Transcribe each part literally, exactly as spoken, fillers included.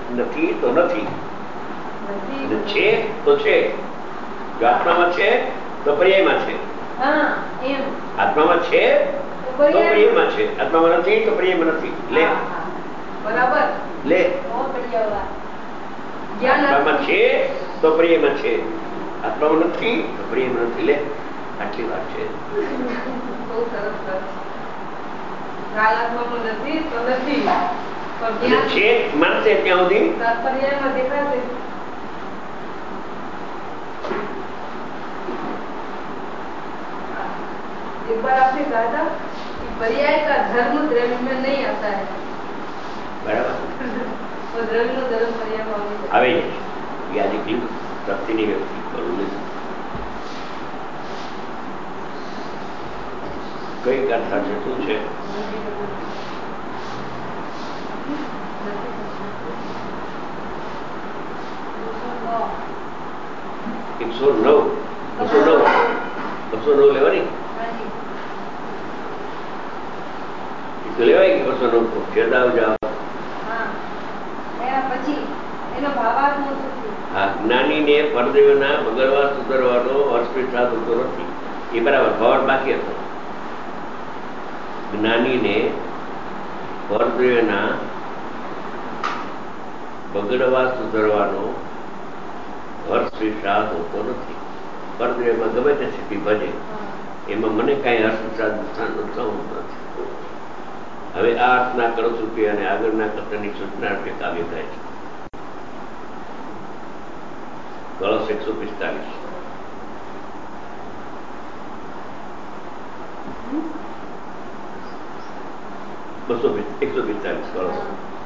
નથી તો નથી, છે તો છે. જો આત્મામાં છે તો પર્યાયમાં છે, આત્મામાં છે તો પર્યાયમાં છે, આત્મામાં નથી તો પર્યાયમાં નથી. લે બરાબર, લે આત્મામાં છે તો પર્યાયમાં છે, આત્મામાં નથી તો પર્યાયમાં નથી. લે આટલી વાત છે. બહુ સરસ વાત છે. આત્મામાં નથી તો નથી, છે માનશે ત્યાં સુધી પર્યાયમાં દેખાશે. एक बार आपने कहा था कि पर्याय का धर्म द्रव्य में नहीं आता है. बराबर. तो द्रव्य नो धर्म पर्याय में આવે છે. યાદ કર્યું શક્તિની વ્યક્તિ કરું નથી. કઈ કથા છે, શું છે? એકસો નવ બસો નવ બસો નવ લેવાની તો લેવાય કે બસો નવ તો ખેદાવ જાવ. હા, જ્ઞાનીને પરદેવના બગડવા સુધરવાનો અસ્પૃશ્ય થતો નથી. એ બરાબર ભાવ બાકી હતો. જ્ઞાનીને પરદેવના બગડવા સુધરવાનો હર્ષ વિષાદ હોતો નથી. પરદેવમાં ગમે તે સ્થિતિ ભજે એમાં મને કઈ હર્ષ વિષાદ થતું નથી. હવે આ અર્થના કળસુપી અને આગળના કથનની સૂચના અર્થે કાવ્ય થાય છે. કળશ એકસો પિસ્તાલીસ બસો એકસો પિસ્તાલીસ કળશ.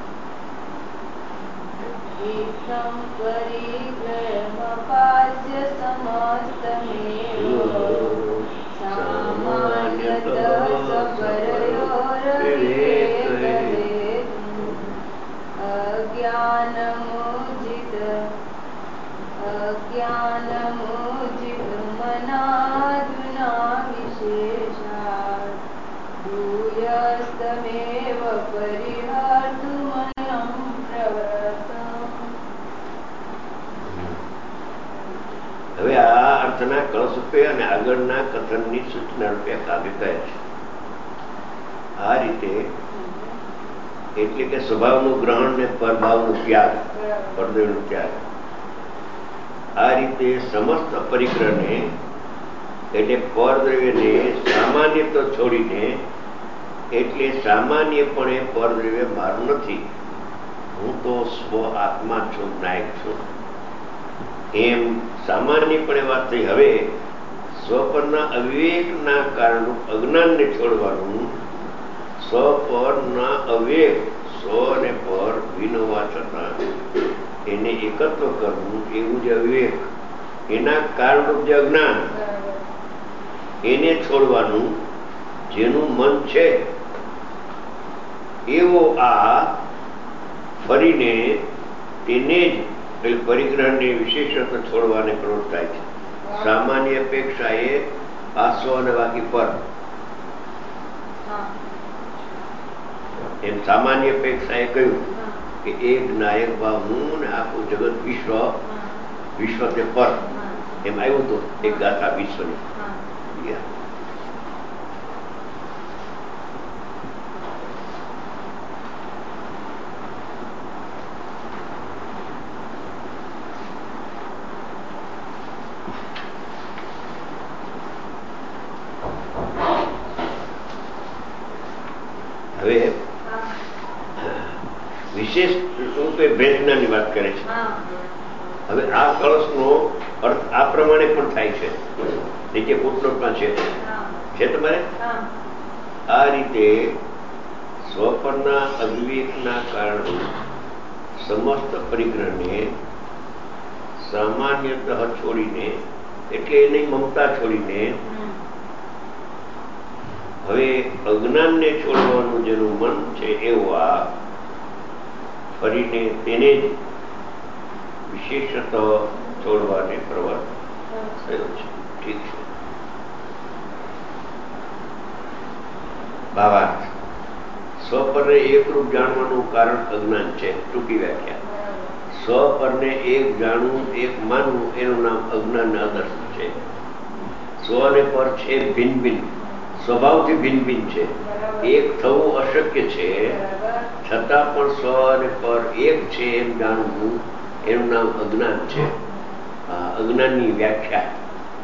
અજ્ઞાનમોજિત અજ્ઞાનમોજિત મનાદુના વિશેષા ભૂયસ્તમેવ પરિહર્તુ મનં પ્રવૃત્તમ. હવે આ અર્થના કળશુપે અને આગળના કથનની સૂચના રૂપે કાવ્ય કહે છે. આ રીતે એટલે કે સ્વભાવનું ગ્રહણ ને પરભાવનો ત્યાગ, પરદેવનો ત્યાગ. આ રીતે સમસ્ત પરિગ્રહને એટલે પરદ્રવ્યને સામાન્ય તો છોડીને, એટલે સામાન્યપણે પરદ્રવ્ય મારું નથી, હું તો સ્વ આત્મા છું, નાયક છું, એમ સામાન્યપણે વાત થઈ. હવે સ્વ પરના અવિવેકના કારણે અજ્ઞાનને છોડવાનું, સ્વ પરના અવિવેક સ્વ અને પર વિનોવા છતાં એને એકત્વ કરવું, એવું જે અવિવેક એના કારણરૂપ જે અજ્ઞાન એને છોડવાનું, જેનું મન છે એવો આ ફરીને તેને જ પરિગ્રહને વિશેષત્વ છોડવાને પ્રવૃત્ત થાય છે. સામાન્ય અપેક્ષા એ આ સ્વ અને બાકી પર, એમ સામાન્ય અપેક્ષા એ કહ્યું કે એક નાયક ભાવ હું ને આખું જગત વિશ્વ, વિશ્વ તે પર, એમ આવ્યું હતું એક ગાથા વિશ્વની. હવે વિશેષ રૂપે ભેદનાની વાત કરે છે. હવે આ કળશનો અર્થ આ પ્રમાણે પણ થાય છે, નીચે ફૂટનોટમાં છે છે તમારે. આ રીતે સ્વપરના અવિવેકના કારણે સમસ્ત પરિગ્રહને સામાન્યતઃ છોડીને, એટલે એની મમતા છોડીને હવે અજ્ઞાનને છોડવાનું જેનું મન છે એવું આ ફરીને તેને જ વિશેષતઃ છોડવાને પ્રવર્ત થયો છે. ઠીક છે. ભાવાર્થ. સ્વ સ્વપરને એકરૂપ જાણવાનું કારણ અજ્ઞાન છે. ટૂંકી વ્યાખ્યા, સ્વપરને એક જાણવું, એક માનવું, એનું નામ અજ્ઞાન આદર્શ છે. સ્વ અને પર છે ભિન્ન ભિન્ન, સ્વભાવથી ભિન્ન ભિન્ન છે. એક થવું અશક્ય છે, છતાં પણ સ્વ અને પર એક છે એમ જાણવું, એનું નામ અજ્ઞાન છે. અજ્ઞાનની વ્યાખ્યા.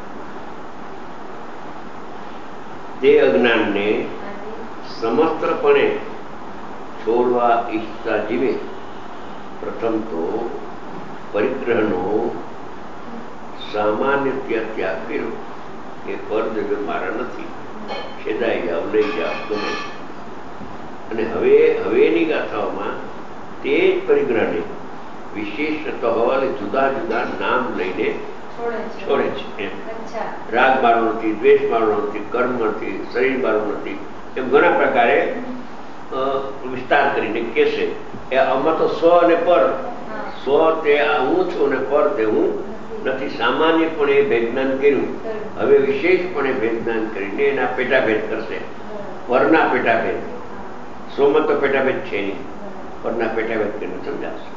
તે અજ્ઞાનને સમસ્તપણે છોડવા ઈચ્છતા જીવે પ્રથમ તો પરિગ્રહનો સામાન્ય ત્યાગ કર્યો કે પરદ્રવ્ય મારા નથી, છેદાઈ જાવ, લઈ જાવ ગમે. અને હવે હવેની ગાથાઓમાં તે જ પરિગ્રહને વિશેષ હોવાને જુદા જુદા નામ લઈને છોડે છે. રાગ મારો નથી, દ્વેષ મારો નથી, કર્મ નથી, શરીર મારું નથી, એમ ઘણા પ્રકારે વિસ્તાર કરીને કહેશે. એ આમાં તો સ્વ અને પર, સ્વ તે હું છું અને પર તે હું નથી. સામાન્યપણે ભેદજ્ઞાન કર્યું, હવે વિશેષપણે ભેદજ્ઞાન કરીને એના પેટાભેદ કરશે. પરના પેટાભેદ, સ્વમાં તો પેટાભેદ છે નહીં, પરના પેટાભેદ કરીને સમજાવશે.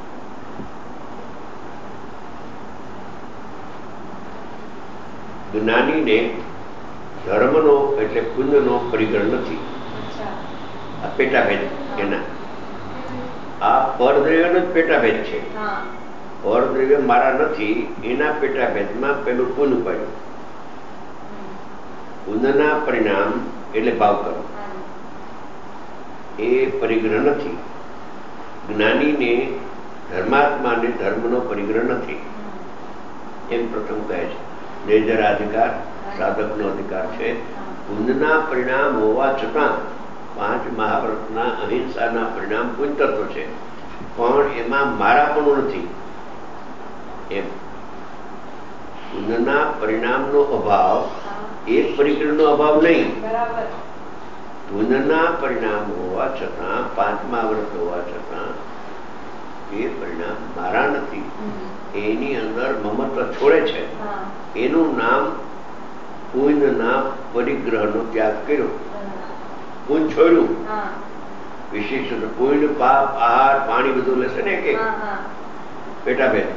જ્ઞાનીને ધર્મનો એટલે પુણ્યનો પરિગ્રહ નથી. આ પેટાભેદ એના, આ પરદ્રવ્યનો જ પેટાભેદ છે. પરદ્રવ્ય મારા નથી એના પેટાભેદમાં પેલું પુણ્ય પડ્યું. પુણ્યના પરિણામ એટલે ભાવ કર્મ, એ પરિગ્રહ નથી. જ્ઞાનીને ધર્માત્માને ધર્મનો પરિગ્રહ નથી એમ પ્રથમ કહે છે. નિર્જરાધિકાર સાધકનો અધિકાર છે. પુણ્યના પરિણામ હોવા છતાં પાંચ મહાવ્રતના અહિંસાના પરિણામ પુણ્યતત્વ છે, પણ એમાં મારાપણું નથી. એમ પુણ્યના પરિણામનો અભાવ એ પરિગ્રહનો અભાવ નહીં. પુણ્યના પરિણામ હોવા છતાં, પાંચમા વ્રત હોવા છતાં એ પરિણામ મારા નથી, એની અંદર મમત્વ છોડે છે. એનું નામ પુણ્યના પરિગ્રહનો ત્યાગ કર્યો. પુણ્ય છોડ્યું, વિશેષ પુણ્ય, પાપ, આહાર, પાણી બધું લેશે ને એક પેટાભેદ.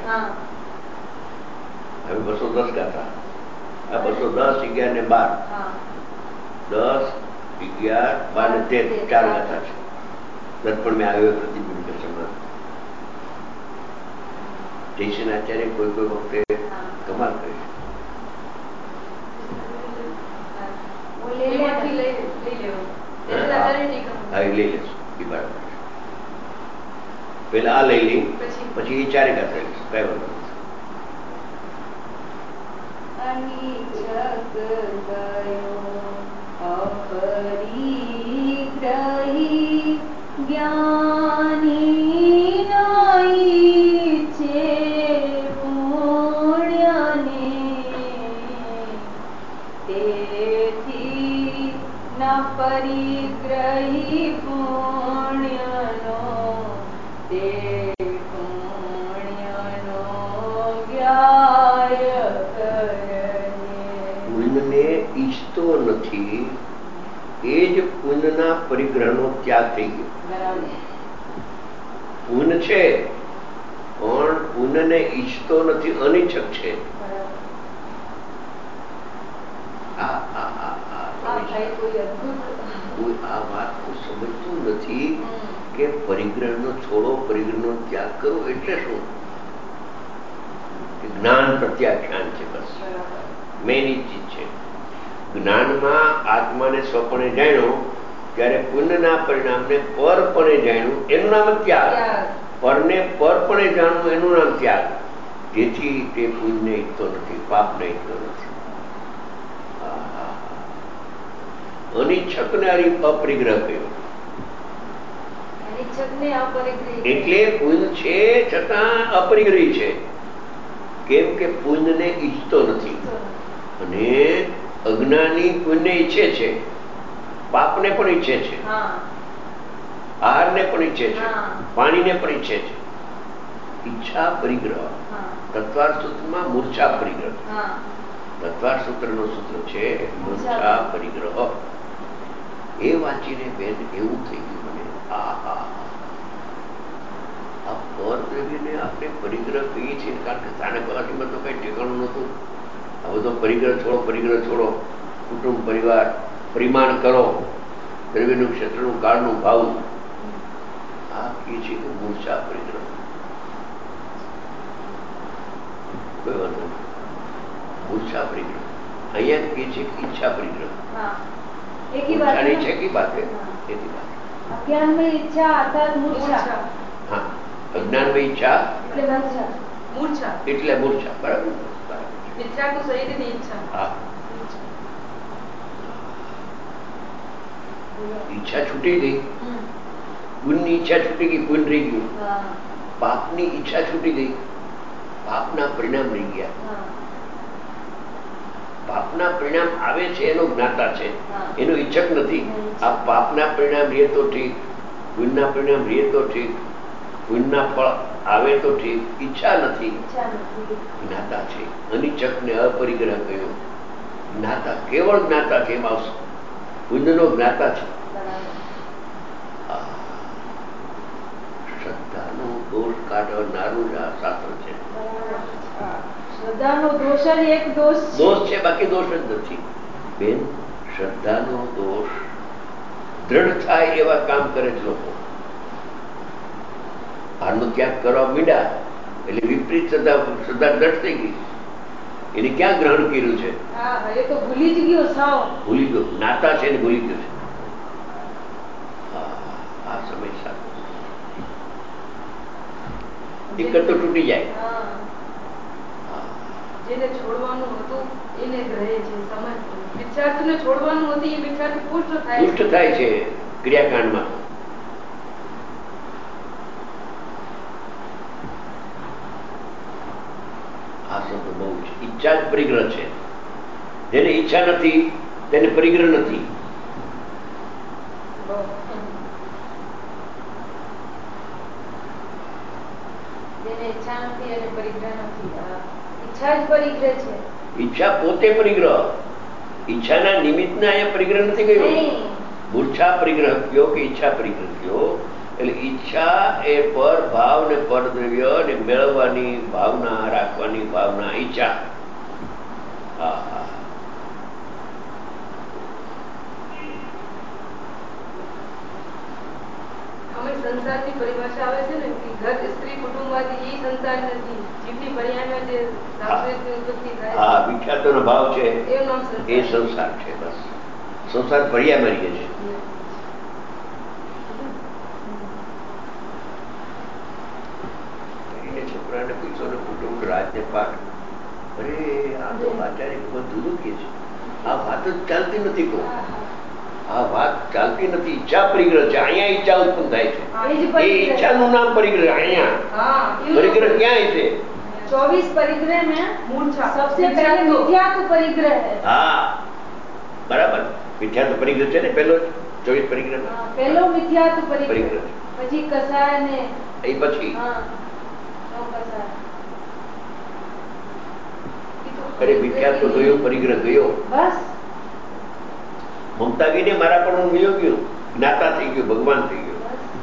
હવે બસો દસ ગાથા, આ બસો દસ અગિયાર ને બાર, દસ અગિયાર બાર ને તેર, ચાર ગાથા છે. દર્પણ મેં આવ્યો પ્રતિબિંબ કે સમાન. જયસિંહ આચાર્ય કોઈ કોઈ વખતે કમાલ કરે છે. પેલા આ લઈ લઈ, પછી એ ચારે ગાથા લઈશ, કઈ વાંધો નથી. પરિગ્રહી પુણ્યનો તે પુણ્યનો વ્યાય કરે. પુણ્યને ઈચ્છતો નથી, એ જ પુણ્યના પરિગ્રહનો ત્યાગ થઈ ગયો. પુણ્ય છે પણ પુણ્યને ઈચ્છતો નથી, અનિચ્છક છે. આ આ આ આ વાત સમજતું નથી કે પરિગ્રહનો છોડો, પરિગ્રહનો ત્યાગ કરો એટલે શું? જ્ઞાન પ્રત્યાખ્યાન છે, બસ મેની ચીજ છે. જ્ઞાનમાં આત્માને સ્વપણે જાણ્યો ત્યારે પુણ્યના પરિણામને પરપણે જાણ્યું, એનું નામ ત્યાગ. પરને પરપણે જાણવું એનું નામ ત્યાગ. તેથી તે પુણ્ય ઈચ્છતો નથી, પાપને ઈચ્છતો નથી. અનિચ્છક ને અપરિગ્રહ કર્યો એટલે પુણ્ય છે છતાં અપરિગ્રહી છે. કેમ કે પુણ્યને ઈચ્છતો નથી. અને અજ્ઞાની પુણ્ય ઈચ્છે છે, પાપને પણ ઈચ્છે છે, આહારને પણ ઈચ્છે છે, પાણીને પણ ઈચ્છે છે. ઈચ્છા પરિગ્રહ. તત્વાર સૂત્રમાં મૂર્છા પરિગ્રહ. તત્વાર સૂત્રનો સૂત્ર છે મૂર્છા પરિગ્રહ. એ વાંચીને બેન એવું થઈ ગયું આ પરદ્રવ્યને આપણે પરિગ્રહ કહીએ છીએ, કારણ કે સાડા કલાકમાં તો કઈ ઠેકાણું નહોતું. આ બધો પરિગ્રહ છોડો, પરિગ્રહ છોડો, કુટુંબ પરિવાર પરિમાણ કરો, દ્રવ્યનું ક્ષેત્રનું કાળનું ભાવ, આ કહીએ છીએ કે મૂર્છા પરિગ્રહ. કોઈ વાંધો નહીં, મૂર્છા પરિગ્રહ. અહીંયા કહીએ છીએ કે ઈચ્છા પરિગ્રહ. મૂર્છાની ઈચ્છા કી બાત है, એથી બાત. अज्ञान में इच्छा अर्थात मूर्छा. हाँ, अज्ञान में इच्छा એટલે મૂર્છા. મૂર્છા એટલે મૂર્છા. બરાબર. ઈચ્છા તો સહી નથી. ઈચ્છા હા, ઈચ્છા છૂટી ગઈ, ગુણની ઈચ્છા છૂટી ગઈ, ગુણ રહી ગયું. પાપની ઈચ્છા છૂટી ગઈ, પાપના પરિણામ રહી ગયા. પાપના પરિણામ આવે છે એનો જ્ઞાતા છે, એનો ઈચ્છક નથી. આ પાપના પરિણામ રહે તો ઠીક, પુણ્યના પરિણામ રહે તો ઠીક, પુણ્યના ફળ આવે તો ઠીક, ઈચ્છા નથી. જ્ઞાતા છે. અનિચ્છક ને અપરિગ્રહ કહ્યો. જ્ઞાતા, કેવળ જ્ઞાતા કેમ આવશે? પુણ્યનો જ્ઞાતા છે. શ્રદ્ધાનો દોષ કાઢનારું આ શાસ્ત્ર છે. શ્રદ્ધાનો દોષ જ એક દોષ દોષ છે, બાકી દોષ જ નથી બેન. શ્રદ્ધાનો દોષ દ્રઢ થાય એવા કામ કરે છે લોકો. આનો ત્યાગ કરવા મીડા એટલે વિપરીત શ્રદ્ધા શ્રદ્ધા દ્રઢ થઈ ગઈ. એને ક્યાં ગ્રહણ કર્યું છે? એ તો ભૂલી જ ગયો, સાવ ભૂલી ગયો. નાતા છે ને ભૂલી ગયો છે. આ સમય સાથે એક તો તૂટી જાય. જેને છોડવાનું હતું એને જ રહે છે. સમય વિચારને છોડવાનું હતું એ વિચાર પુષ્ટ થાય પુષ્ટ થાય છે ક્રિયાકાંડમાં. આ શબ્દ બહુ છે. ઈચ્છા જ પરિગ્રહ છે. જેને ઈચ્છા નથી તેને પરિગ્રહ નથી. જેને ઈચ્છા નથી અને પરિગ્રહ નથી. ઈચ્છા જ પરિગ્રહ છે. ઈચ્છા પોતે પરિગ્રહ. ઈચ્છાના નિમિત્તના અહીંયા પરિગ્રહ નથી ગયો. મૂર્છા પરિગ્રહ કયો કે ઈચ્છા પરિગ્રહ કયો, એટલે ઈચ્છા એ પર ભાવ ને પર દ્રવ્ય ને મેળવવાની ભાવના, રાખવાની ભાવના, ઈચ્છા. હા હા, અમે સંસારની પરિભાષા આવે છે ને કે ઘર, સ્ત્રી, કુટુંબવાદી એ સંસાર નથી. જીવની પર્યાયમાં જે રામદેવની ઉત્પત્તિ થાય છે, હા, વિખ્યાતોનો ભાવ છે એનું નામ એ સંસાર છે. બસ સંસાર પર્યા મારીએ છે. છોકરાને પીછો ને કુટુંબ રાજ્ય પાઠ, અરે આ તો આચાર્ય ભગવાન જુદું કે છે. આ વાત જ ચાલતી નથી. કહો આ વાત ચાલતી નથી. ઈચ્છા પરિગ્રહ છે. અહીંયા ઈચ્છા ઉત્પન્ન થાય છે. એ ઈચ્છાનું નામ પરિગ્રહ. અહીંયા પરિગ્રહ ક્યાંય છે? चौबीस परिग्रह में मूर्छा सबसे पहले मिथ्यात्व परिग्रह है. हाँ, बराबर. मिथ्यात्व परिग्रह છે ને પહેલો ચોવીસ પરિગ્રહ. પહેલો મિથ્યાત્વ પરિગ્રહ, પરિગ્રહ પછી કસાય ને એ પછી હા નો કસાય. અરે મિથ્યાત્વ ગયો, પરિગ્રહ ગયો. બસ મમતા ગઈને મારા પણ ગયો ગયો, જ્ઞાતા થઈ ગયો, ભગવાન થઈ ગયો.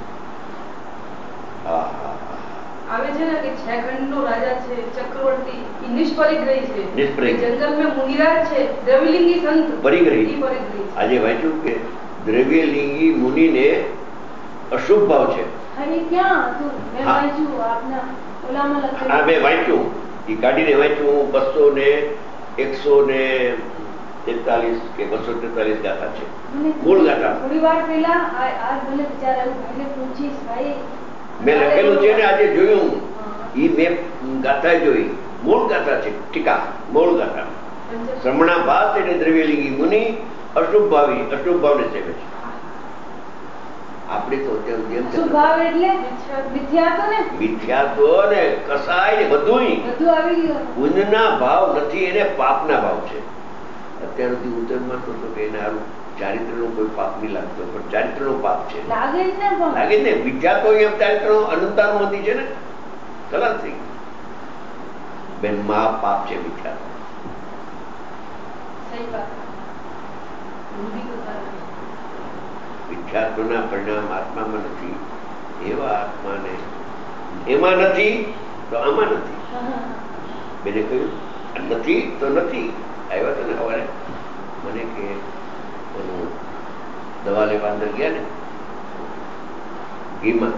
હા હા આવે છે ને કે છ ખંડનો રાજા છે ચક્રવર્તી, એ નિષ્પરિગ્રહી છે. નિષ્પરિગ્રહી. જંગલમાં મુનિરાજ છે દ્રવ્યલિંગી સંત, પરિગ્રહી. એ પરિગ્રહી. આજે વાંચ્યું કે દ્રવ્યલિંગી મુનિને અશુભ ભાવ છે. અરે ક્યાં હતું? મેં વાંચ્યું આપના ઓલામાં લખેલું. હા, મેં વાંચ્યું. એ કાઢીને વાંચ્યું. બસો ને એકસો ને તેતાલીસ કે બસો તેતાલીસ ગાથા છે, મૂળ ગાથા. થોડી વાર પહેલા આજ મને વિચાર આવ્યો, ભાઈને પૂછીશ ભાઈ. મેં લખેલું છે ને, આજે જોયું. ઈ મેં ગાથા જોઈ. મૂળ ગાથા છે, ટીકા મૂળ ગાથા. શ્રમણા ભાત એટલે દ્રવ્યલિંગી મુનિ અશુભ ભાવી, અશુભ ભાવને સેવે છે. આપણે તો અત્યારે જેમ અશુભ ભાવ એટલે મિથ્યાત્વ ને મિથ્યાત્વ ને કસાય ને બધું બધું આવી ગયું. પુણ્યના ભાવ નથી, એને પાપના ભાવ છે. અત્યાર સુધી હું તો માનતો હતો કે એને આનું ચારિત્રનો કોઈ પાપ નહીં લાગતો, પણ ચારિત્રનો પાપ છે. લાગે જ ને પણ લાગે ને. મિથ્યાત્વ એમ ચારિત્રનો અનંતાનુમતિ છે ને, ખલાસ થઈ ગઈ બેન. મહા પાપ છે મિથ્યાત્વ. સહી વાત. મિથ્યાત્વના પરિણામ આત્મામાં નથી, એવા આત્માને એમાં નથી તો આમાં નથી. બેને કહ્યું નથી તો નથી. આવ્યા તો ને સવારે મને કે ઓલું દવા લેવા અંદર ગયા ને ઘીમાં,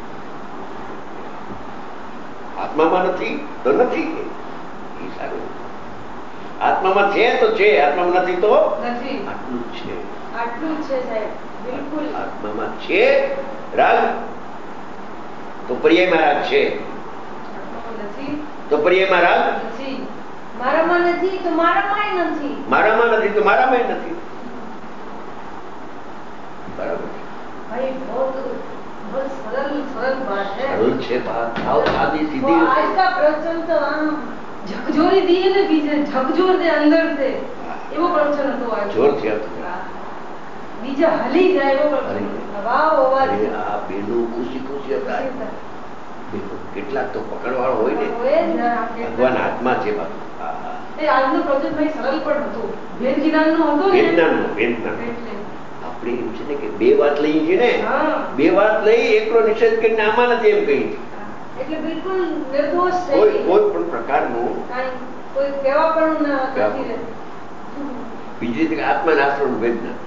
આત્મામાં નથી તો નથી. એ સારું, આત્મામાં છે તો છે, આત્મામાં નથી તો નથી. આટલું જ છે, આટલું જ છે સાહેબ, બિલકુલ. આત્મામાં છે રાગ તો પર્યાયમાં રાગ છે, નથી તો પર્યાયમાં રાગ નથી. મારામાં નથી તો મારામાંય નથી. મારામાં નથી તો મારામાં નથી. બરાબર भाई बहुत बहुत सरल सरल बात है. સરળ છે बात, भाव सादी वो सीधी आज का प्रवचन तो आम झकझोरी दी है ने बीजे झकझोर दे अंदर से एवो प्रवचन હતો આ. જોરથી હતું. બીજા હલી જાય એવો પ્રવચન. વાહ વાહ. અરે આ બેનું ખુશી ખુશી હતા. બેનું કેટલાક તો પકડવાળો હોય ને, ભગવાન હાથમાં છે બાપુ. એ આજનું પ્રવચન ભાઈ સરળ પણ હતું, ભેદ જ્ઞાનનું હતું ને. વેદનાનું વેદના આપણે એમ છે ને કે બે વાત લઈએ છીએ ને, બે વાત લઈ એકલો નિષેધ કરીને આમાં નથી એમ કહી, એટલે બિલકુલ નિર્દોષ છે. કોઈ કોઈ પણ પ્રકારનું કોઈ કહેવા પણ નથી રહેતું. બીજી રીતે આત્મા નાસ્તો વેદના.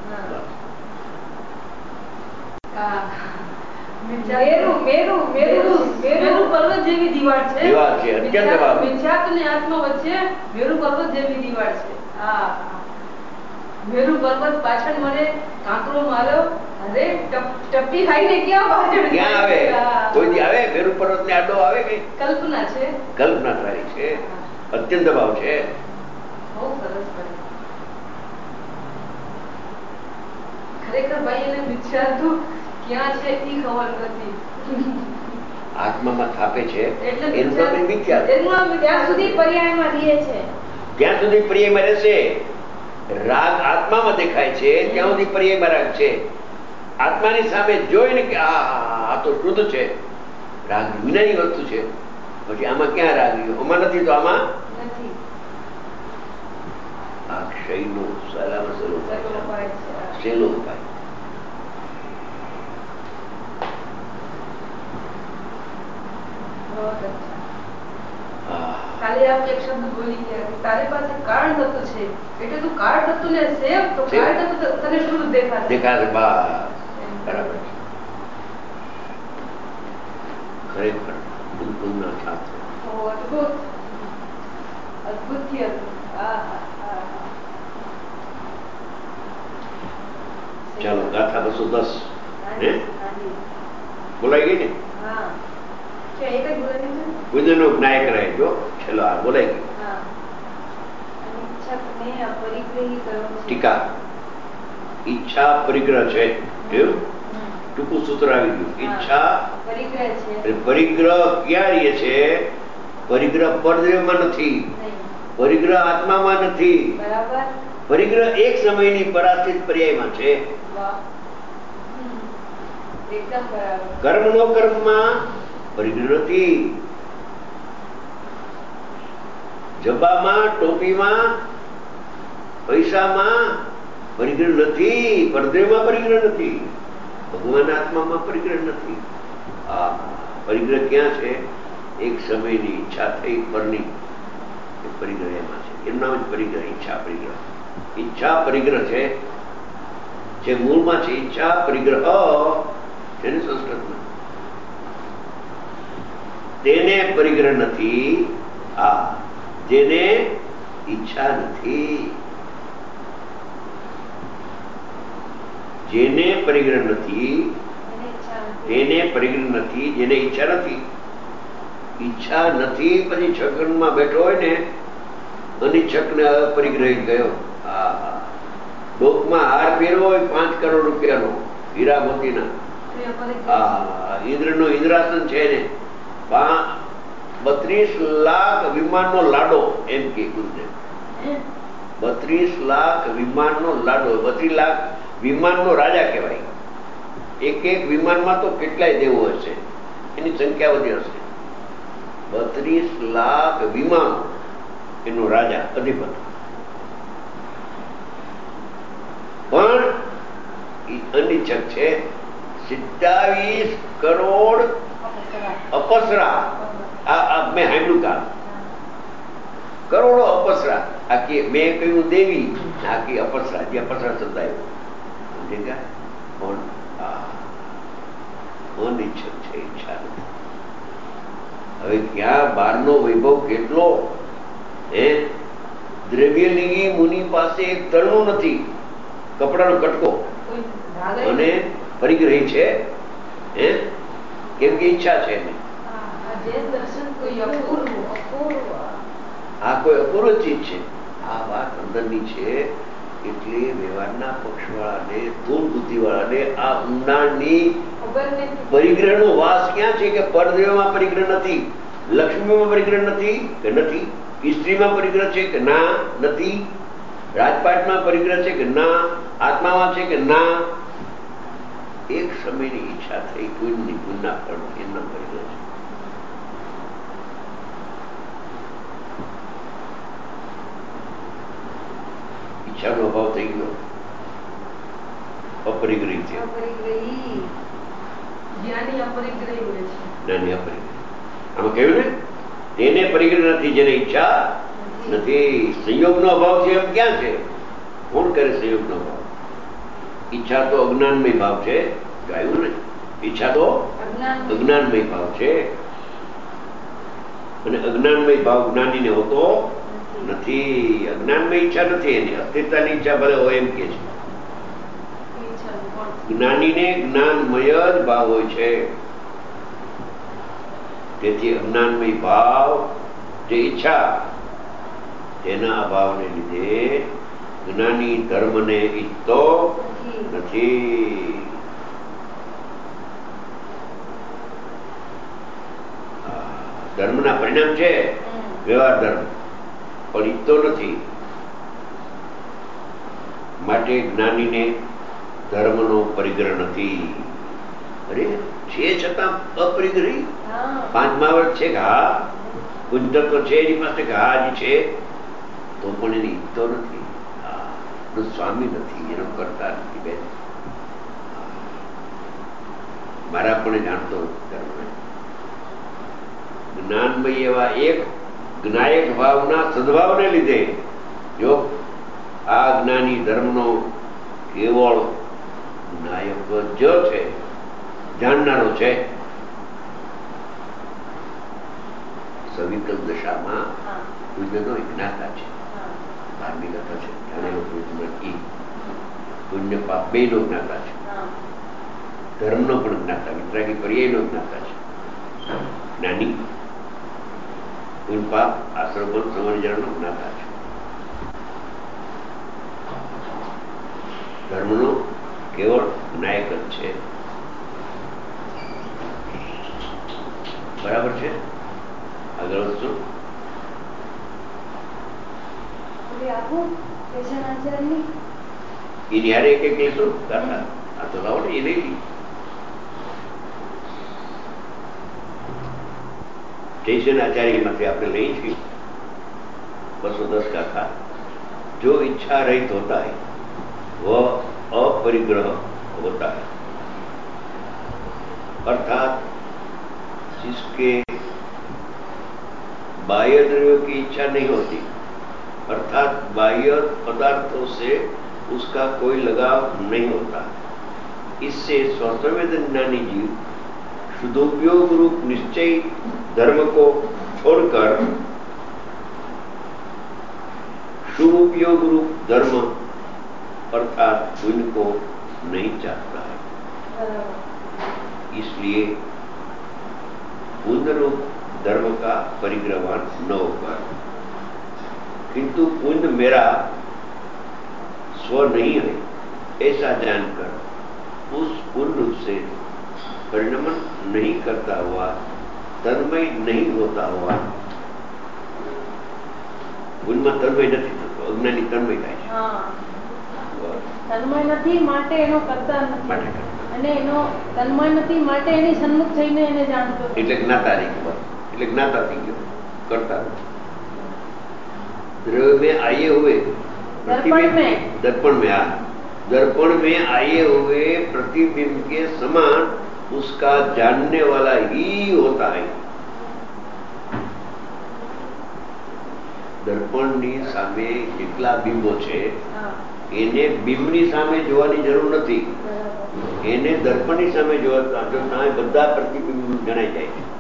મેરુ મેરુ મેરુ મેરુ પર્વત જેવી દીવાલ છે. દીવાલ છે, અત્યંત ભાવ. મિથ્યાત્વ અને આત્મા વચ્ચે મેરુ પર્વત જેવી દીવાલ છે. હા, મેરુ પર્વત પાછળ મને કાંકરો માર્યો, અરે ટપ્પી ખાઈને ક્યાં પાછળ ક્યાં આવે? કોઈ દી આવે મેરુ પર્વત ને આડો આવે કે? કલ્પના છે, કલ્પના થાય છે, અત્યંત ભાવ છે. બહુ સરસ બને. ખરેખર ભાઈ એને મિથ્યાત્વ ક્યાં છે એ ખબર નથી. આત્મામાં થાપે છે એટલે એનું નામ મિથ્યા. એનું ત્યાં સુધી પર્યાયમાં રહે છે, ત્યાં સુધી પર્યાયમાં રહેશે. રાગ આત્મામાં દેખાય છે ત્યાં સુધી પર્યાયમાં રાગ છે. આત્માની સામે જોઈને કે આ આ તો શુદ્ધ છે, રાગ વિનાની વસ્તુ છે, પછી આમાં ક્યાં રાગ ગયો? આમાં નથી તો આમાં નથી. આ ક્ષયનો સહેલામાં સહેલો ઉપાય છે. સહેલો ઉપાય. કાલે આપ એક શબ્દ બોલી ગયા કે તારી પાસે કારણ તત્વ છે, એટલે તું કારણ તત્વ ને સેવ તો કારણ તત્વ તને શુદ્ધ દેખાશે. દેખાશે બસ. બરાબર છે. ખરેખર બિલકુલ ના છાત્ર. અદભુત અદભુત થી અદભુત. ચાલો ગાથા બસો દસ હે બોલાઈ ગઈ ને? હા, એક જ બોલાવી છે. બુદ્ધનો નાયક રહે જો છેલ્લો આ બોલાઈ ગઈ. હા, ઈચ્છાને અપરિગ્રહી કરો છો. ટીકા ઈચ્છા પરિગ્રહ છે એવું ટૂંકું સૂત્ર આવી ગયું. ઈચ્છા પરિગ્રહ છે. પરિગ્રહ ક્યાં રહે છે? પરિગ્રહ પરદેવમાં નથી, પરિગ્રહ આત્મામાં નથી. બરાબર. પરિગ્રહ એક સમયની પરાસ્થિત પર્યાયમાં છે. એકદમ બરાબર. કર્મ નો કર્મમાં પરિગ્રહ નથી. જબામાં, ટોપીમાં, પૈસામાં પરિગ્રહ નથી, પરદેવમાં પરિગ્રહ નથી, ભગવાન આત્મામાં પરિગ્રહ નથી. આ પરિગ્રહ ક્યાં છે? એક સમયની ઈચ્છા થઈ પરની એ પરિગ્રહ એમાં છે. એનું નામ જ પરિગ્રહ, ઈચ્છા પરિગ્રહ. ઈચ્છા પરિગ્રહ છે જે મૂળમાં છે. ઈચ્છા પરિગ્રહ છે ને સંસ્કૃતમાં. તેને પરિગ્રહ નથી. આ જેને ઈચ્છા નથી, જેને પરિગ્રહ નથી તેને પરિગ્રહ નથી, જેને ઈચ્છા નથી. ઈચ્છા નથી પછી છગનમાં બેઠો હોય ને અનિચ્છક ને અપરિગ્રહિત ગયો. હા, ડોકમાં હાર પહેરવો હોય પાંચ કરોડ રૂપિયાનો હીરા મોતીના, હા, ઇન્દ્રનો ઇન્દ્રાસન છે ને બત્રીસ લાખ વિમાનનો લાડો એમ કે ગુરુદેવ. બત્રીસ લાખ વિમાનનો લાડો, બત્રીસ લાખ વિમાનનો રાજા કહેવાય. એક એક વિમાનમાં તો કેટલાય દેવો હશે, એની સંખ્યા વધી હશે. બત્રીસ લાખ વિમાન એનો રાજા અધિપતિ. પણ ઈચ્છા અનિચ્છક છે. સિત્તાવીસ કરોડ અપસરા, આ મેં સાંભળ્યું કામ, કરોડો અપસરા. આખી મેં કહ્યું દેવી, આખી અપસરા, જે અપસરા શબ્દ આવ્યો સમજી ગયા. પણ આ અનિચ્છક છે, ઈચ્છા નથી. હવે ક્યાં બહારનો વૈભવ કેટલો. હે દ્રવ્યલિંગી મુનિ પાસે એક તરણું નથી, કપડાનો કટકો અને પરિગ્રહી છે. હે કેમ કે ઈચ્છા છે એને. આ કોઈ અપૂર્વ ચીજ છે. આ વાત અંદરની છે. એટલે વ્યવહારના પક્ષવાળાને, સ્થૂળ બુદ્ધિવાળાને આ ઊંડાણની પરિગ્રહનો વાસ ક્યાં છે કે પરદેવમાં પરિગ્રહ નથી, લક્ષ્મીમાં પરિગ્રહ નથી કે નથી, સ્ત્રીમાં પરિગ્રહ છે કે ના નથી, રાજપાટમાં પરિગ્રહ છે કે ના, આત્મામાં છે કે ના. એક સમયની ઈચ્છા થઈ પુણ્યની, પુણ્યના ફળ એમના પરિગ્રહ છે. ઈચ્છાનો અભાવ થઈ ગયો, અપરિગ્રહી છે. જ્ઞાની અપરિગ્રહી હોય છે. જ્ઞાની અપરિગ્રહી. આમાં કહ્યું ને, તેને પરિગ્રહ નથી જેને ઈચ્છા નથી. સંયોગનો અભાવ છે એમ ક્યાં છે? કોણ કરે સંયોગનો અભાવ? ઈચ્છા તો અજ્ઞાનમય ભાવ છે. ગાયું ને, ઈચ્છા તો અજ્ઞાનમય ભાવ છે. અને અજ્ઞાનમય ભાવ જ્ઞાનીને હોતો નથી. અજ્ઞાનમય ઈચ્છા નથી, એની અસ્તિત્વની ઈચ્છા ભલે હોય એમ કે છે. જ્ઞાનીને જ્ઞાનમય જ ભાવ હોય છે. તેથી અજ્ઞાનમય ભાવ જે ઈચ્છા, તેના અભાવને લીધે જ્ઞાની ધર્મને ઈચ્છતો નથી. ધર્મના પરિણામ છે વ્યવહાર ધર્મ, પણ ઈચ્છતો નથી. માટે જ્ઞાનીને ધર્મનો પરિગ્રહ નથી. અરે છે છતાં અપરિગ્રહી. પાંચ મહાવર્ત છે કે હા, પુંજતત્વ છે એની પાસે કે હા જ છે, તો પણ એને ઈચ્છતો નથી. એનો સ્વામી નથી, એનો કરતા નથી. બેન મારા પણ જાણતો ધર્મ જ્ઞાનમય એવા એક જ્ઞાયક ભાવના સદભાવને લીધે જો આ જ્ઞાની ધર્મનો કેવળ નાયક જ છે, જાણનારો છે. સવિકલ્પ દશામાં પુણ્યનો જ્ઞાતા છે. બારમી કથા છે, જાણેલો પુણ્ય પુણ્ય પાપ બે નો જ્ઞાતા છે. ધર્મનો પણ જ્ઞાતા, વિતરાગી પર્યાયનો જ્ઞાતા છે. જ્ઞાની પુણ્ય પાપ આશ્રમ સંવર્જનનો જ્ઞાતા છે. ધર્મનો કેવળ નાયક જ છે. બરાબર છે. આગળ વધશું. એની હારે એક એક લેશું ગાથા. આ તો લાવો ને એ લઈ લી. જયસેન આચાર્યમાંથી આપણે લઈ છીએ બસો દસ ગાથા. जो इच्छा रहित होता है वह अपरिग्रह होता है, अर्थात जिसके बाह्य द्रव्यों की इच्छा नहीं होती, अर्थात बाह्य पदार्थों से उसका कोई लगाव नहीं होता, इससे स्वसंवेदन ज्ञानी जीव शुद्धोपयोग रूप निश्चय धर्म को छोड़कर शुभोपयोग रूप धर्म अर्थात पुण्य को नहीं चाहता है. इसलिए पुण्य रूप धर्म का परिग्रहण न होकर, किंतु पुण्य मेरा स्व नहीं है ऐसा जानकर उस पुण्य रूप से परिणमन नहीं करता हुआ, तन्मय नहीं होता हुआ. પુણ્યમાં તન્મય નથી થતો, અજ્ઞાની તન્મય થાય છે. તન્મય નથી માટે એનો કરતા નથી, અને એનો તન્મય નથી માટે એની સન્મુખ થઈને એને જાણતો એટલે જ્ઞાતા નહીં. એટલે જ્ઞાતા થઈ ગયો, કરતા નથી. દ્રવ્ય में आए हुए दर्पण में दर्पण में आ दर्पण में आए हुए प्रतिबिंब के समान उसका जानने वाला ही होता है। દર્પણની સામે જેટલા બિંબો છે એને બિંબની સામે જોવાની જરૂર નથી, એને દર્પણની સામે જોતા જોતા બધા પ્રતિબિંબ જણાઈ જાય છે.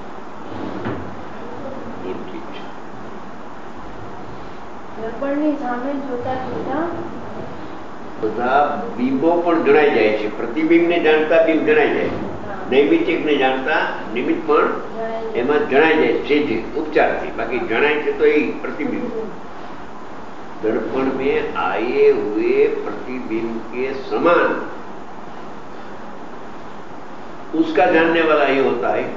દર્પણની સામે જોતા જોતા બધા બિંબો પણ જણાઈ જાય છે. પ્રતિબિંબને જાણતા બિંબ જણાઈ જાય, નૈમિત્તિકને જાણતા નિમિત્ત પણ એમાં જણાઈ જાય છે જ ઉપચારથી. બાકી જણાય છે તો એ प्रतिबिंब. दर्पण में आए हुए प्रतिबिंब के समान उसका जानने वाला ही होता है.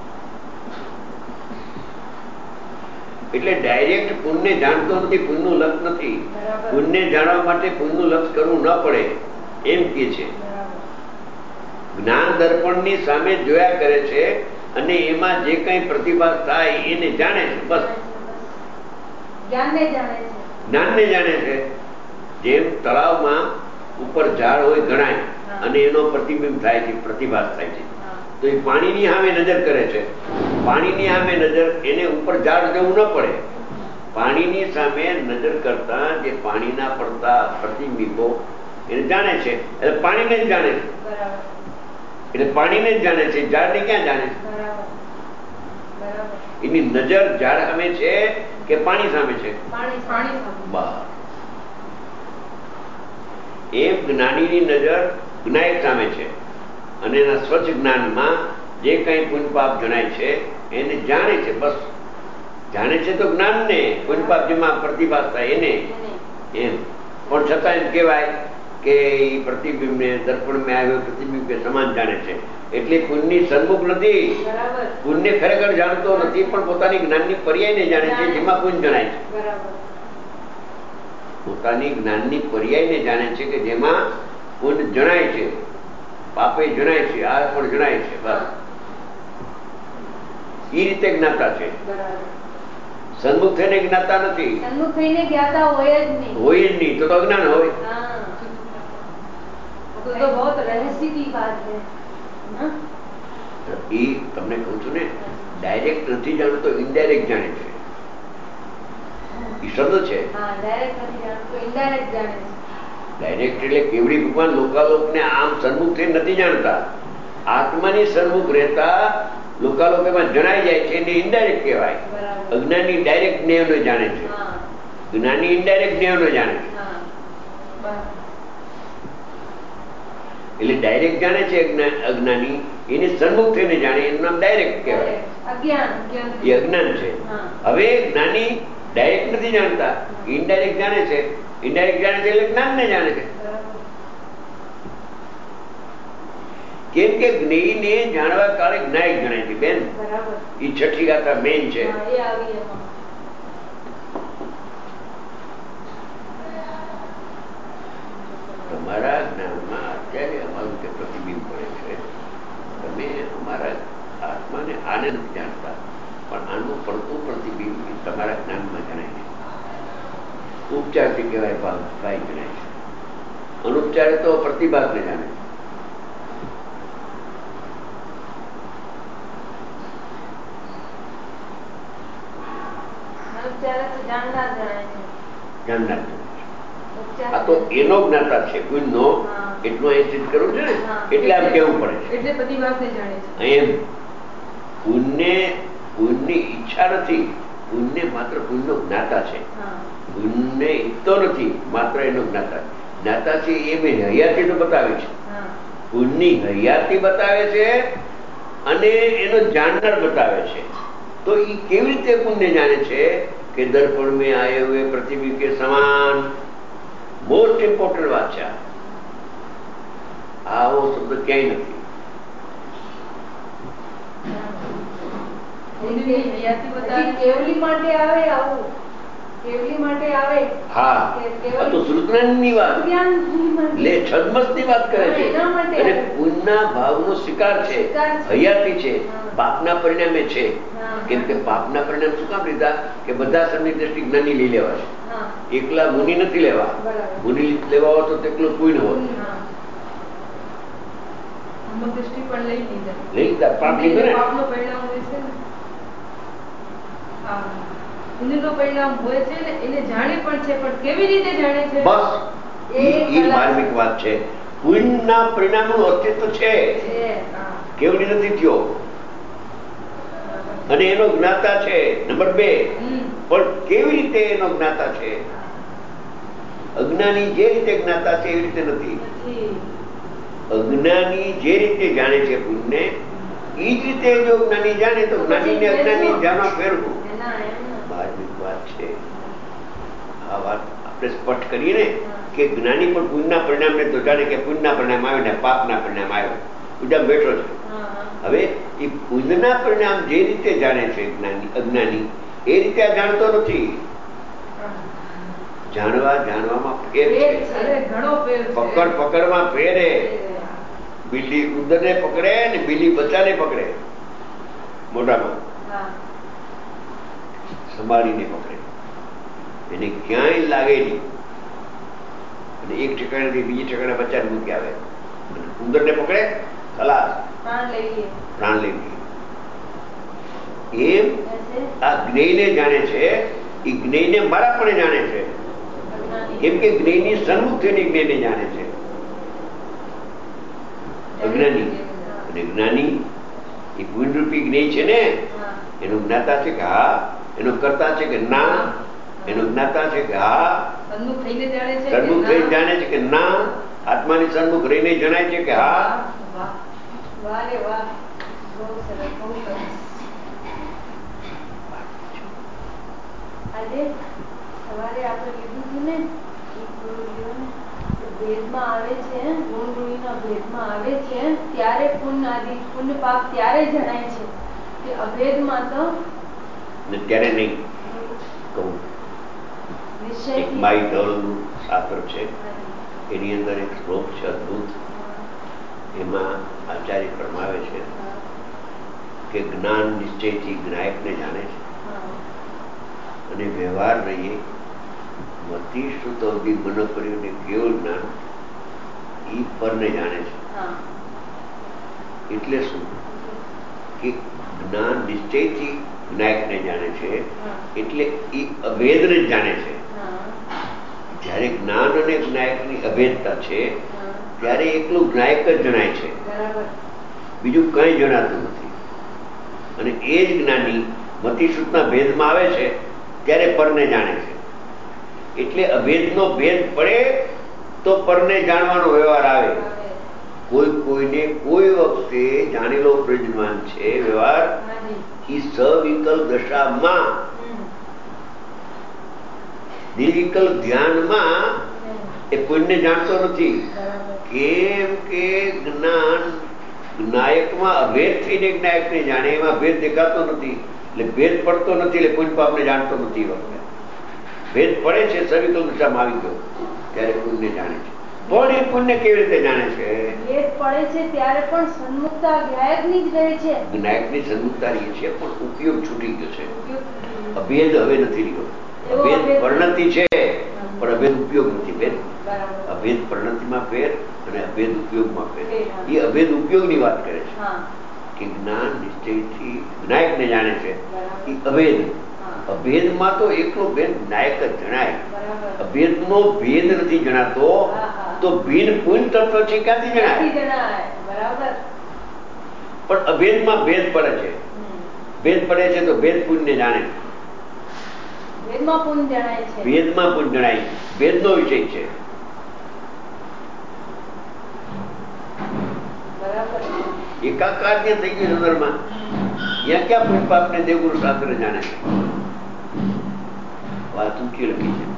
એટલે ડાયરેક્ટ પુણ્ય જાણતો નથી, પુણ્યનું લક્ષ નથી. પુણ્ય જાણવા માટે પુણ્યનું લક્ષ કરવું ન પડે એમ કે છે. જ્ઞાન દર્પણની સામે જોયા કરે છે અને એમાં જે કઈ પ્રતિભાસ થાય એને જાણે છે. બસ જ્ઞાનને જાણે છે. જ્ઞાનને જાણે છે. જેમ તળાવમાં ઉપર ઝાડ હોય ગણાય અને એનો પ્રતિબિંબ થાય છે, પ્રતિભાસ થાય છે, તો એ પાણીની સામે નજર કરે છે. પાણીની સામે નજર એને ઉપર ઝાડ જવું ન પડે. પાણીની સામે નજર કરતા જે પાણીના પડતા પ્રતિબિંબો એને જાણે છે, એટલે પાણીને જ જાણે છે. એટલે પાણીને જ જાણે છે, ઝાડને ક્યાં જાણે છે? એની નજર ઝાડ સામે છે કે પાણી સામે છે? બહાર. એમ જ્ઞાનીની નજર જ્ઞાયક સામે છે અને એના સ્વચ્છ જ્ઞાનમાં જે કઈ પુણ્ય પાપ જણાય છે એને જાણે છે. બસ જાણે છે તો જ્ઞાનને, પુણ્ય પાપ જેમાં પ્રતિભાસ થાય એને. એમ પણ છતાં એમ કહેવાય કે એ પ્રતિબિંબને દર્પણમાં આવ્યો પ્રતિબિંબ કે સમાન જાણે છે. એટલે પુણ્યની સન્મુખ નથી. પુણ્ય ખરેખર જાણતો નથી, પણ પોતાની જ્ઞાનની પર્યાયને જાણે છે જેમાં પુણ્ય જણાય છે. પોતાની જ્ઞાનની પર્યાયને જાણે છે કે જેમાં પુણ્ય જણાય છે, પાપે જણાય છે, આ પણ જણાય છે. બસ એ રીતે જ્ઞાતા છે. સન્મુખ થઈને જ્ઞાતા નથી. સન્મુખ થઈને જ્ઞાતા હોય જ નહીં. હોય જ નહીં તો અજ્ઞાન હોય. तो तो बहुत रहस्य की बात है ना. એ તમને કહું છું ને, ડાયરેક્ટ નથી જાણતો, ઇનડાયરેક્ટ જાણે છે. એ શબ્દ છે. હા, ડાયરેક્ટ નથી જાણતો, ઇનડાયરેક્ટ જાણે છે. ડાયરેક્ટ એટલે કેવડી ભગવાન લોકાલોકને આમ સન્મુખ થઈ નથી જાણતા. આત્માની સન્મુખ રહેતા લોકાલોક એમાં જણાઈ જાય છે એને ઇનડાયરેક્ટ કહેવાય. અજ્ઞાની ડાયરેક્ટ જ્ઞેયનો જાણે છે, જ્ઞાની ઇનડાયરેક્ટ જ્ઞેયનો જાણે છે. એટલે ડાયરેક્ટ જાણે છે અજ્ઞાની, એની સન્મુખ થઈને જાણે, એનું નામ ડાયરેક્ટ કહેવાય. એ અજ્ઞાન છે. હવે જ્ઞાની ડાયરેક્ટ નથી જાણતા, ઇનડાયરેક્ટ જાણે છે. ઇનડાયરેક્ટ જાણે છે એટલે જ્ઞાનને જાણે છે. કેમ કે જ્ઞેયને જાણવા કાળે જ્ઞાયક જણાય છે. બેન, એ છઠ્ઠી ગાથા મેન છે. તમારા જ્ઞાનમાં અત્યારે અમારું જે પ્રતિબિંબ પડે છે, તમે અમારા આત્માને આને નથી જાણતા, પણ આનું પડતું પ્રતિબિંબ તમારા જ્ઞાનમાં જણાય છે. ઉપચારથી કહેવાય ભાવ ભાઈ જણાય છે. અનુપચારે તો પ્રતિભાગને જાણે. જાણનાર આ તો એનો જ્ઞાતા છે, કોઈનો એટલું અહીં સિદ્ધ કરવું છે ને, એટલે આમ કેવું પડે છે. એટલે બધી વાતને જાણે છે. એમ પુણ્ય પુણ્યની ઈચ્છા નથી, પુણ્ય માત્ર પુણ્યનો જ્ઞાતા છે. પુણ્ય ઈચ્છતો નથી, માત્ર એનો જ્ઞાતા. જ્ઞાતા છે એ મેં હયાતી તો બતાવે છે. પુણ્યની હયાતી બતાવે છે અને એનો જાણનાર બતાવે છે. તો એ કેવી રીતે પુણ્ય જાણે છે કે દર્પણ में आए हुए प्रतिबिंब के समान. મોસ્ટ ઇમ્પોર્ટન્ટ વાત છે. આવો શબ્દ ક્યાંય નથી. કેવલી માટે આવે આવું, કેવલી માટે આવે. હા, આ તો શ્રુતજ્ઞાનની વાત, લે છદ્મસની વાત કરે છે. અને પુણ્યના ભાવનો શિકાર છે, હયાતી છે, પાપના પરિણામે છે. કેમ કે પાપના પરિણામ શું કામ લીધા કે બધા સરની દ્રષ્ટિ જ્ઞાની લઈ લેવા છે, એકલા મુનિ નથી લેવા. મુનિ લેવા હોય તો તેટલું પુણ્ય હોત. દ્રષ્ટિ પણ લઈ લીધા લઈ લીધા પાપ લીધું ને. પાપનું પરિણામ હોય છે ને, પુણ્યનું પરિણામ હોય છે ને, એને જાણે પણ છે, પણ કેવી રીતે જાણે છે? બસ એ ધાર્મિક વાત છે. પુણ્યના પરિણામનું અસ્તિત્વ છે, કેવડી નથી થયો, અને એનો જ્ઞાતા છે. નંબર બે, પણ કેવી રીતે એનો જ્ઞાતા છે? અજ્ઞાની જે રીતે જ્ઞાતા છે એવી રીતે નથી. અજ્ઞાની જે રીતે જાણે છે પુણ્યને, એ જ રીતે જો જ્ઞાની જાણે તો જ્ઞાની ને અજ્ઞાની જાણવા ફેરવું ધાર્મિક વાત છે. આ વાત આપણે સ્પષ્ટ કરીએ ને કે જ્ઞાની પણ પુણ્યના પરિણામને તો જાણે કે પુણ્યના પરિણામ આવ્યો ને પાપના પરિણામ આવ્યો, પૂજા બેઠો છે. હવે એ પુણ્યના પરિણામ જે રીતે જાણે છે જ્ઞાની અજ્ઞાની, એ રીતે આ જાણતો નથી. જાણવા જાણવામાં ફેર છે, પકડ પકડમાં ફેરે. બિલ્લી ઉંદરને પકડે ને બિલ્લી બચ્ચાને પકડે, મોઢામાં સંભાળીને પકડે, એને ક્યાંય લાગે નહીં. અને એક ઠેકાણેથી બીજી ઠેકાણે બચ્ચાને મૂકી આવે. ઉંદરને પકડે, ખલાસ, પ્રાણ લઈ લે. એમ આ જ્ઞેયને જાણે છે, એ જ્ઞેયને મારાપણે જાણે છે. કેમ કે જ્ઞેયની સન્મુખ થઈને જ્ઞેયને જાણે છે અજ્ઞાની. અને જ્ઞાની એ પુણ્યરૂપી જ્ઞેય છે ને, એનું જ્ઞાતા છે કે હા, એનો કર્તા છે કે ના, એનો જ્ઞાતા છે કે હા, સન્મુખ થઈને જાણે છે કે ના, આત્માની સન્મુખ રહીને જણાય છે કે હા. આજે સવારે આપણે કીધું હતું ને, ભેદમાં આવે છે, ગુણ ગુણીના ભેદમાં આવે છે, ત્યારે પુણ્ય આદિ પુણ્ય પાપ ત્યારે જણાય છે કે અભેદમાં તો ત્યારે નહીં. કહું એક માઈ ઢોલનું શાસ્ત્ર છે, એની અંદર એક શ્લોક છે અદભુત. એમાં આચાર્ય ફરમાવે છે કે જ્ઞાન નિશ્ચયથી જ્ઞાયકને જાણે છે, અને વ્યવહાર રહીએ મતિ શ્રુત અવધિ મન કર્યું કેવળ જ્ઞાન ઈ પરને જાણે છે. એટલે શું કે જ્ઞાન નિશ્ચયથી જ્ઞાયકને જાણે છે, એટલે એ અભેદને જ જાણે છે. જ્યારે જ્ઞાન અને જ્ઞાયકની અભેદતા છે ત્યારે એકલું જ્ઞાયક જ જણાય છે, બીજું કઈ જણાતું નથી. અને એ જ જ્ઞાની મતિશ્રુતના ભેદમાં આવે છે ત્યારે પરને જાણે છે. એટલે અભેદનો ભેદ પડે તો પરને જાણવાનો વ્યવહાર આવે. કોઈ કોઈને કોઈ વખતે જાણેલો પ્રજ્ઞાન છે વ્યવહાર, એ સવિકલ્પ દશામાં નિર્વિકલ્પ ધ્યાનમાં એ કોઈને જાણતો નથી. કેમ કે જ્ઞાન જ્ઞાયકમાં અભેદ થઈને જ્ઞાયકને જાણે, એમાં ભેદ દેખાતો નથી, એટલે ભેદ પડતો નથી, એટલે કોઈ પાપને જાણતો નથી. વખતે ભેદ પડે છે સવિકલ્પ દશામાં આવી ગયો ત્યારે પુણ્ય જાણે છે. પણ એ પુણ્ય કેવી રીતે જાણે છે? ભેદ પડે છે ત્યારે પણ સન્મુખતા જ્ઞાયકની જ રહે છે. જ્ઞાયકની સન્મુખતા રહી છે, પણ ઉપયોગ છૂટી ગયો છે. અભેદ હવે નથી રહ્યો. અભેદ પરિણતિ છે પણ અભેદ ઉપયોગ નથી. ભેદ અભેદ પરિણતિમાં ફેર અને અભેદ ઉપયોગમાં ફેર. એ અભેદ ઉપયોગની વાત કરે છે કે જ્ઞાન નિશ્ચયથી જ્ઞાયકને જાણે છે. એ અભેદ અભેદમાં તો એકલો ભેદ જ્ઞાયક જ જણાય. અભેદનો ભેદ નથી જણાતો તો ભિન્ન પુણ્ય તત્વ છે ક્યાંથી જણાય? પણ અભેદમાં ભેદ પડે છે. ભેદ પડે છે તો ભેદ પુણ્ય જાણે. ભેદમાં પુણ્ય જણાય છે. ભેદમાં પુણ્ય જણાય. ભેદનો વિષય છે. એકાકાર જે થઈ ગયું નગરમાં, ત્યાં ક્યાં પુણ્ય પાપને દેવગુરુ શાસ્ત્ર જાણે છે? વાત ઊંચી લખી છે.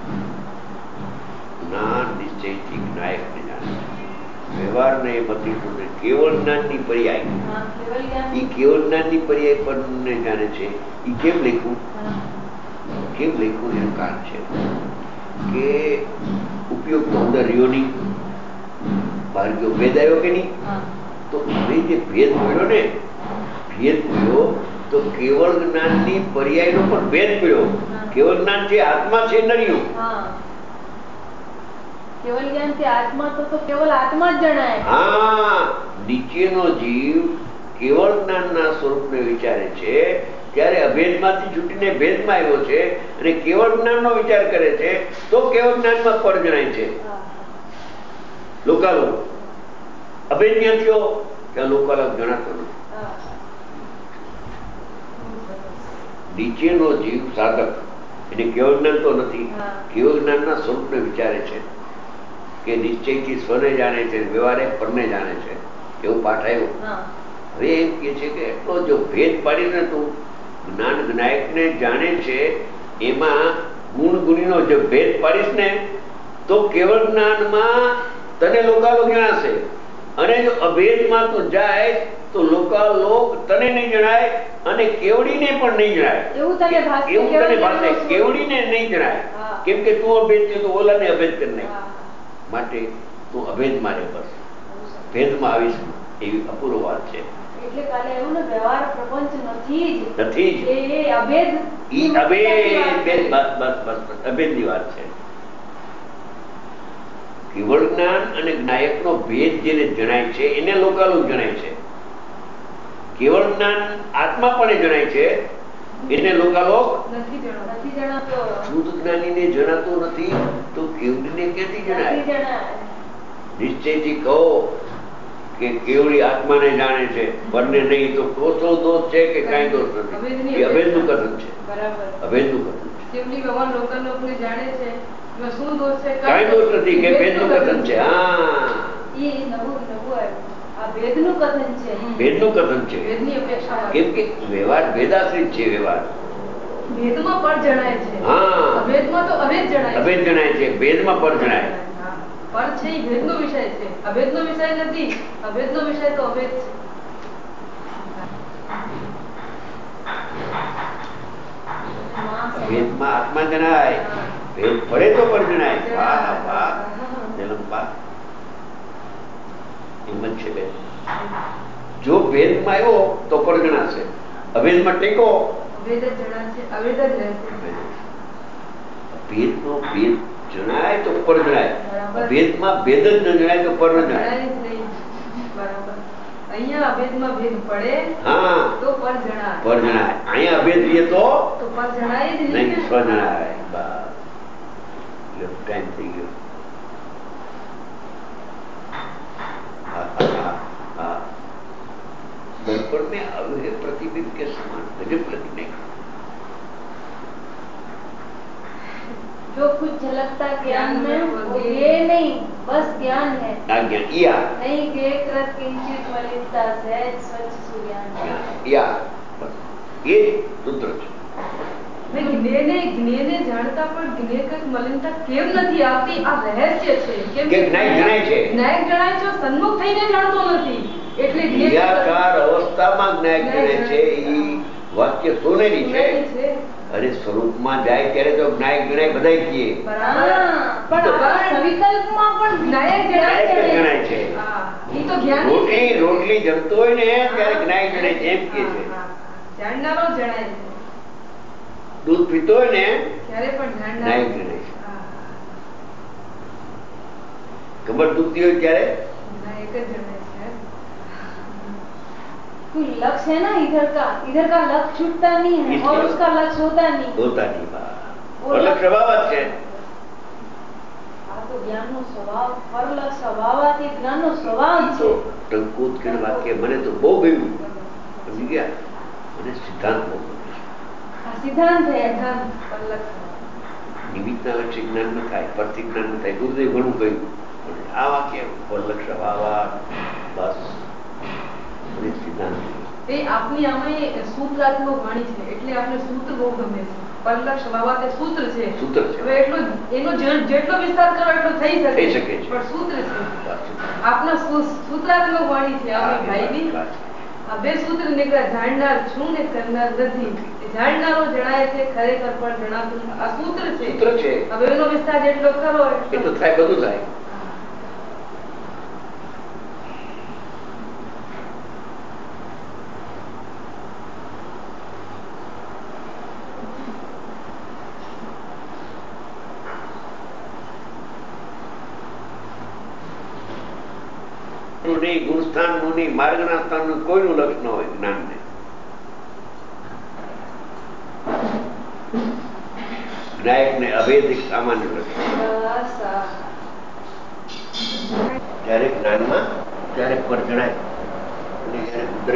જ્ઞાન નિશ્ચયથી જ્ઞાયકને જાણે છે. વ્યવહારને બધી શોધે કેવળ જ્ઞાનની પર્યાય. એ કેવળ જ્ઞાનની પર્યાય પરને જાણે છે. એ કેમ લખ્યું? કેમ લખ્યું એનું કારણ છે કે ઉપયોગ તો અંદર રહ્યો નહીં, બહાર ગયો. ભેદ આવ્યો કે નહીં? તો હવે જે ભેદ પડ્યો ને, ભેદ પડ્યો તો કેવળ જ્ઞાનની પર્યાયનો પણ ભેદ પડ્યો. કેવળ જ્ઞાન છે આત્મા છે નર્યું. કેવલ જ્ઞાન થી આત્મા તો તો કેવલ આત્મા જ જણાય. હા, નીચેનો જીવ કેવળ જ્ઞાનના સ્વરૂપને વિચારે છે ત્યારે અભેદમાંથી છૂટીને ભેદમાં આવ્યો છે અને કેવળ જ્ઞાનનો વિચાર કરે છે તો કેવળ જ્ઞાનમાં પર જણાય છે. લોકાલોક અભેદ ક્યાં થયો? ત્યાં લોકાલોક જણાતો નથી. નીચેનો જીવ સાધક એને કેવળ જ્ઞાન તો નથી, કેવળ જ્ઞાનના સ્વરૂપને વિચારે છે કે નિશ્ચયથી સ્વને જાણે છે, વ્યવહારે પરને જાણે છે. એવું પાઠ આવ્યો. હવે એમ કે છે કે એટલો જો ભેદ પાડીને તું જ્ઞાન જ્ઞાયકને જાણે છે એમાં ગુણ ગુણીનો જો ભેદ પાડીશ ને તો કેવળ જ્ઞાનમાં તને લોકાલોક જણાશે અને જો અભેદમાં તું જાય તો લોકાલોક તને નહીં જણાય અને કેવડીને પણ નહીં જણાય. એવું તને ભાષે એવું તને ભાષે કેવડીને નહીં જણાય. કેમ કે તું અભેદ છે તો ઓલાને અભેદ કરી નાખ. માટે તું અભેદમાં રહે, બસ ભેદમાં આવીશ એવી અપૂર્વ વાત છે. એટલે કાલે એવું ને વ્યવહાર પ્રપંચ નથી જ નથી જ એ અભેદ ઈ અભેદ બસ બસ બસ અભેદની વાત છે. કેવળ જ્ઞાન અને જ્ઞાયકનો ભેદ જેને જણાય છે એને લોકાલોક જણાય છે. કેવળ જ્ઞાન આત્મા પણ જણાય છે એને લોકાલોક નથી જણાતો. શુદ્ધ જ્ઞાનીને જણાતો નથી તો કેવડીને ક્યાંથી જણાય? નિશ્ચયથી કહો કે કેવડી આત્માને જાણે છે પરને નહીં તો કોસો દોષ છે કે કાંઈ દોષ નથી. એ અભેદનું કથન છે. અભેદનું કથન છે. કેવડી ભગવાન લોકાલોકને જાણે છે એમાં શું દોષ છે? કાંઈ દોષ નથી કે ભેદનું કથન છે. હા, એ નવું નવું આવ્યું. આ ભેદનું કથન છે. ભેદનું કથન છે. ભેદની અપેક્ષા. કેમ કે વ્યવહાર ભેદાશ્રિત છે. વ્યવહાર ભેદમાં પર જણાય છે. હા, અભેદમાં તો અભેદ જણાય. અભેદ જણાય છે, ભેદમાં પર જણાય. પર છે એ ભેદનો વિષય છે, અભેદનો વિષય નથી. અભેદનો વિષય તો અભેદ છે. ભેદમાં આત્મા જણાય, ભેદ પડે તો પર જણાય. વાહ વાહ જલંબા હિંમત છે બેન. જો ભેદમાં આવ્યો તો પર જણાશે, અભેદમાં ટેકો અભેદ જ જણાશે, અભેદ જ રહેશે. ભેદનો ભેદ જણાય તો પર જણાય, ભેદમાં ભેદ જ ન જણાય તો પર ન જણાય. બરાબર. અહીંયા અભેદમાં ભેદ પડે હા તો પર જણાય. પર જણાય. અહીંયા અભેદ રહીએ તો તો પર જણાય જ નહીં, નહીં. સ્વ જણાય. બસ ટાઈમ થઈ ગયો. दर्पण में अवय प्रतिबिंब के समान गजब लगने का जो कुछ झलकता ज्ञान में वो ये नहीं बस ज्ञान है. आ ज्ञान या नहीं गे कृत किंचित मलिनता सहज स्वच्छ सूर्यान. या बस ये सूत्र છે. જ્ઞેને જ્ઞેને જાણતા પણ જ્ઞેકૃત મલિનતા કેમ નથી આવતી? આ રહસ્ય છે. કેમ કે જ્ઞાય જણાય છે, જ્ઞાય જણાય છે, સન્મુખ થઈને જાણતો નથી. એટલે નિરાકાર અવસ્થામાં જ્ઞાય જણાય છે. એ વાક્ય સોનેરી છે. અરે સ્વરૂપમાં જાય ત્યારે તો જ્ઞાયક જણાય બધાય કીએ. પણ સવિકલ્પમાં પણ જ્ઞાયક જણાય છે. ઈ તો જ્ઞાન રોટલી રોટલી જમતો હોય ને ત્યારે જ્ઞાયક જણાય છે એમ કે છે. જાણનારો જણાય છે. દૂધ પીતો હોય ને ત્યારે પણ જ્ઞાયક જણાય છે. ખબર દૂધતી હોય ત્યારે જ્ઞાયક જ જણાય છે. कोई लक्ष्य है ना इधर का, इधर का लक्ष्य छूटता नहीं है और उसका लक्ष्य होता नहीं होता नहीं. परलक्ष्य स्वभाव છે. આ તો જ્ઞાનનો સ્વભાવ, પરલક્ષ્ય સ્વભાવથી જ્ઞાનનો સ્વભાવ છે. ટંકોત્કીર્ણ વાક્ય મને તો બહુ ગમ્યું. સમજી ગયા? મને સિદ્ધાંત બહુ ગમ્યો. આ સિદ્ધાંત છે. પરલક્ષ્ય નિમિત્તના લક્ષ્ય જ્ઞાન ન થાય, પરથી જ્ઞાન ન થાય. ગુરુદેવ ઘણું કહ્યું પણ આ વાક્ય પરલક્ષ્ય ભાવા બસ એ આપની આમે સૂત્રાત્મક વાણી છે એટલે આપણે સૂત્ર બહુ ગમે છે. પરલક્ષ વાવા તે સૂત્ર છે. સૂત્ર છે. હવે એટલો એનો જેટલો વિસ્તાર કરો એટલો થઈ શકે થઈ શકે છે. પણ સૂત્ર છે. આપના સૂત્રાત્મક વાણી છે આપણી ભાઈની. આ બે સૂત્ર નીકળ્યા, જાણનાર છું ને કરનાર નથી. જાણનારો જણાય છે, ખરેખર પણ જણાતું આ સૂત્ર છે. સૂત્ર છે. હવે એનો વિસ્તાર જેટલો કરો એટલો થાય, બધું થાય. સ્વરૂપનું નહીં, ગુણસ્થાનનું નહીં, માર્ગના સ્થાનનું કોઈનું લક્ષ ન હોય જ્ઞાનને. જ્ઞાયક ને અભેદ એક સામાન્ય લક્ષ. જયારે જ્ઞાનમાં ત્યારે પર જણાય અને જયારે